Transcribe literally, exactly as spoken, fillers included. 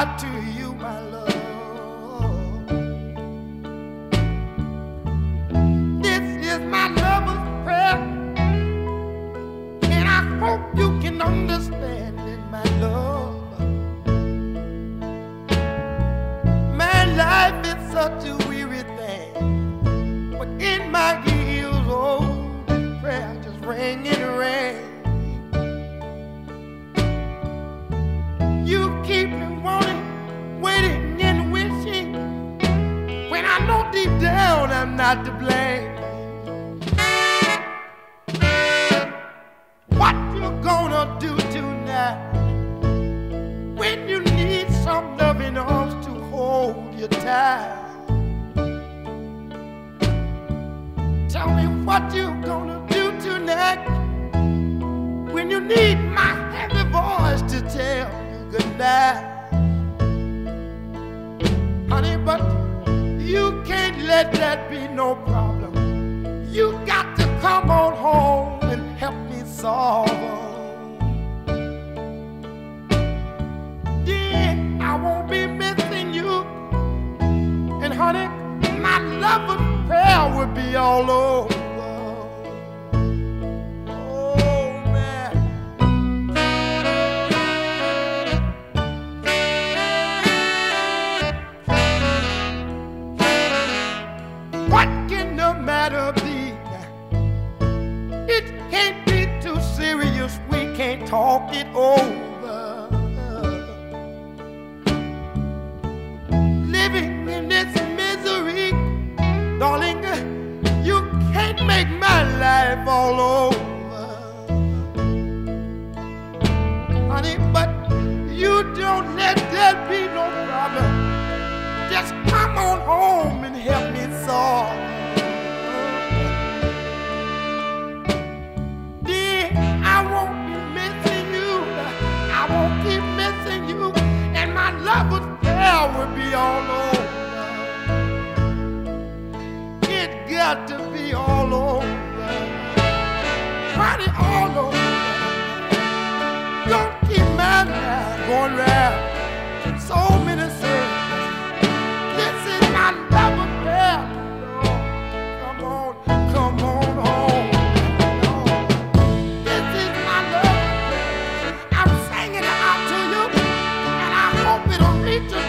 out to you, my love. This is my lover's prayer, and I hope you can understand it, my love. My life is such a weary thing, but in my ears, oh, prayer just rang and rang. You keep me wanting, waiting and wishing, when I know deep down I'm not to blame. What you gonna do tonight when you need some loving arms to hold you tight? Tell me what you gonna do tonight when you need my heavy voice to tell good night. Honey, but you can't let that be no problem. You got to come on home and help me solve them. Dear, I won't be missing you, and honey, my love and prayer will be all over. What can the matter be? It can't be too serious, we can't talk it over. Living in this misery, darling, you can't make my life all over. Honey, but you don't let that be no problem. Just come on home and help me solve. Dear, I won't be missing you. I won't keep missing you, and my love with care will be all over. It got to be all over. Honey, all over. Don't keep my mind going round so many circles. Reach